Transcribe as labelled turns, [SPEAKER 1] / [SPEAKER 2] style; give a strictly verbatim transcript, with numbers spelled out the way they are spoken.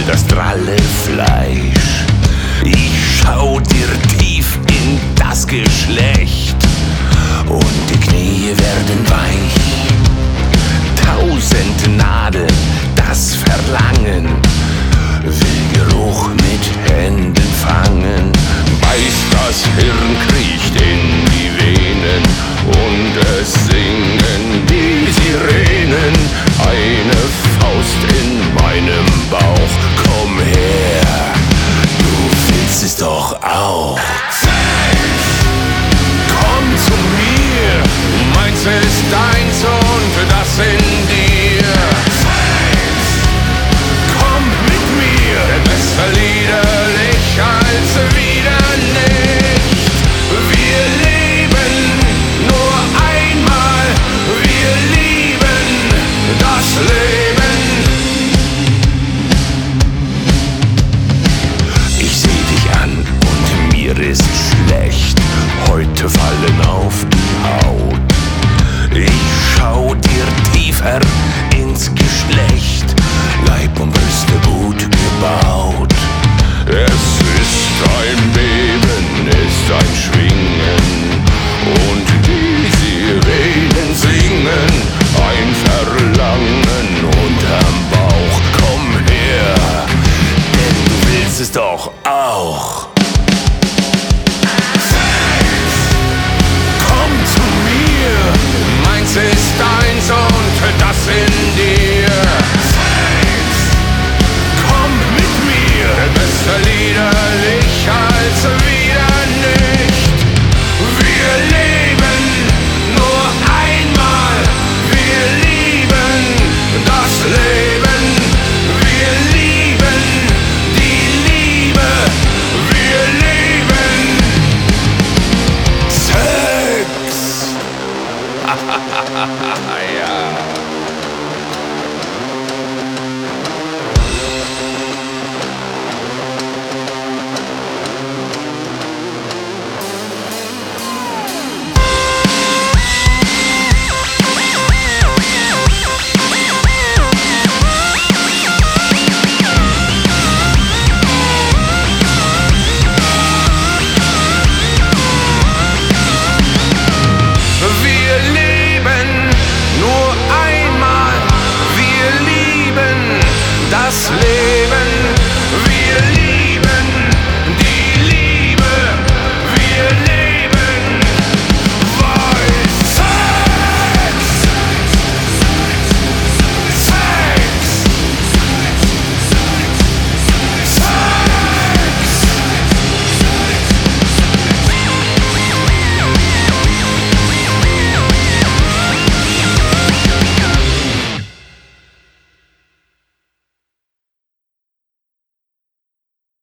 [SPEAKER 1] das dralle Fleisch. Ich schau dir tief in das Geschlecht und die Knie werden weich. Tausend Nadeln, das Verlangen will Geruch mit Händen fangen. Beißt das Hirn, kriecht in die Venen und es singen die Sirenen. Eine Faust in meinem Bauch, komm her, du willst es doch auch. Komm zu mir, du meinst es ist deins und das in dir. Komm mit mir, besser liederlich als wieder nicht. Wir leben nur einmal, wir lieben das Leben. Ich seh dich an und mir ist schlecht. Heute fallen auf